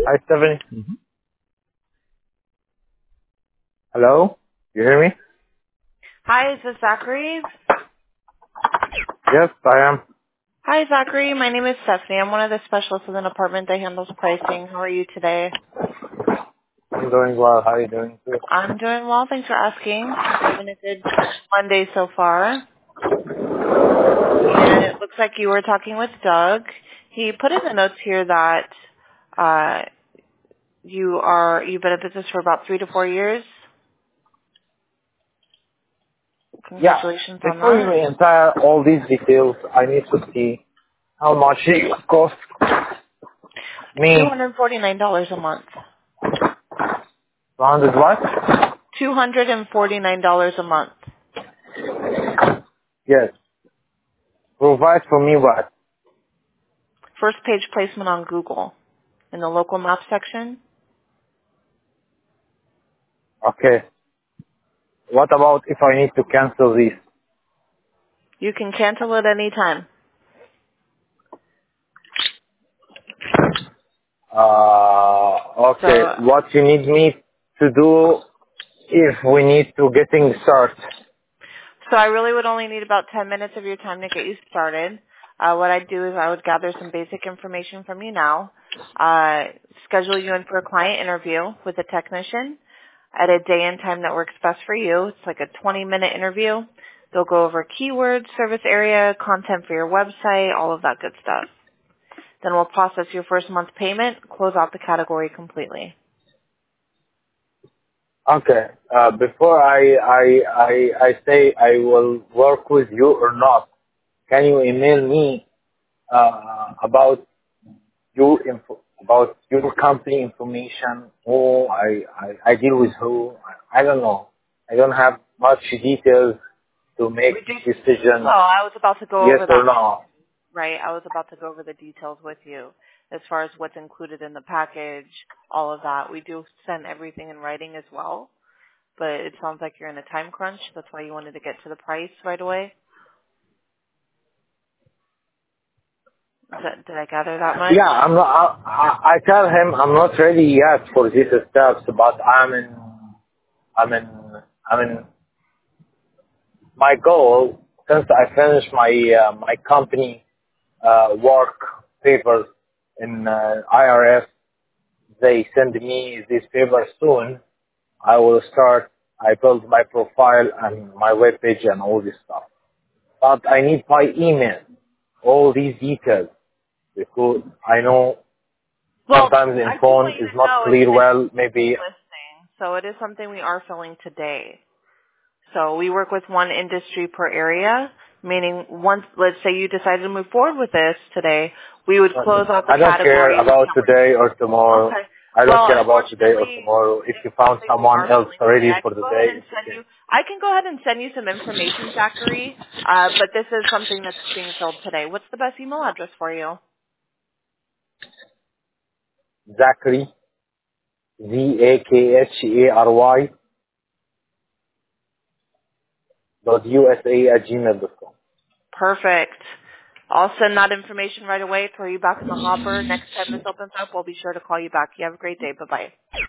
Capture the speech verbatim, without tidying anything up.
Hi, Stephanie. Mm-hmm. Hello? You hear me? Hi, is this Zachary? Yes, I am. Hi, Zachary. My name is Stephanie. I'm one of the specialists in the department that handles pricing. How are you today? I'm doing well. How are you doing too? I'm doing well. Thanks for asking. Having a good Monday so far. And it looks like you were talking with Doug. He put in the notes here that uh, you are you've been in business for about three to four years. Yeah. Congratulations on Before you that. enter all these details, I need to see how much it costs Two me. hundred forty-nine dollars a month. two hundred what? Two hundred forty-nine dollars a month. Yes. Provide for me what? First page placement on Google in the local map section. Okay. What about if I need to cancel this? You can cancel it any time. Uh, okay. So, What you need me to do if we need to getting started? so I really would only need about ten minutes of your time to get you started. Uh, what I'd do is I would gather some basic information from you now, uh, schedule you in for a client interview with a technician at a day and time that works best for you. It's like a twenty minute interview. They'll go over keywords, service area, content for your website, all of that good stuff. Then we'll process your first month payment, close out the category completely. Okay. Uh, before I, I, I, I say I will work with you or not, can you email me uh, about your info, about your company information? Who I, I, I deal with who? I don't know. I don't have much details to make We do. decision Well, I was about to go yes over or that with no. right? I was about to go over the details with you as far as what's included in the package, all of that. We do send everything in writing as well, but it sounds like you're in a time crunch. That's why you wanted to get to the price right away. Is that, did I gather that much? Yeah, I'm not. I, I I tell him I'm not ready yet for these steps, but I'm in. I'm in. I'm in my goal, since I finished my uh, my company uh, work papers in uh, I R S, they send me these papers soon. I will start. I build my profile and my web page and all this stuff. But I need by email all these details because I know Well, sometimes in I just phone want you is to not know it's clear an well. exclusive Maybe listing, so it is something we are filling today. So we work with one industry per area, meaning once, let's say you decided to move forward with this today, we would close out the I don't care category. We about can't today or tomorrow. Okay. I don't Well, care about today or unfortunately, tomorrow. If it you is found something we someone are else filling today. ready I for can the go ahead day, and it's send okay. you. I can go ahead and send you some information, Zachary. Uh, but this is something that's being filled today. What's the best email address for you? Zachary, Z A K H A R Y dot U S A at gmail dot com. Perfect. I'll send that information right away. Throw you back in the hopper. Next time this opens up, we'll be sure to call you back. You have a great day. Bye bye.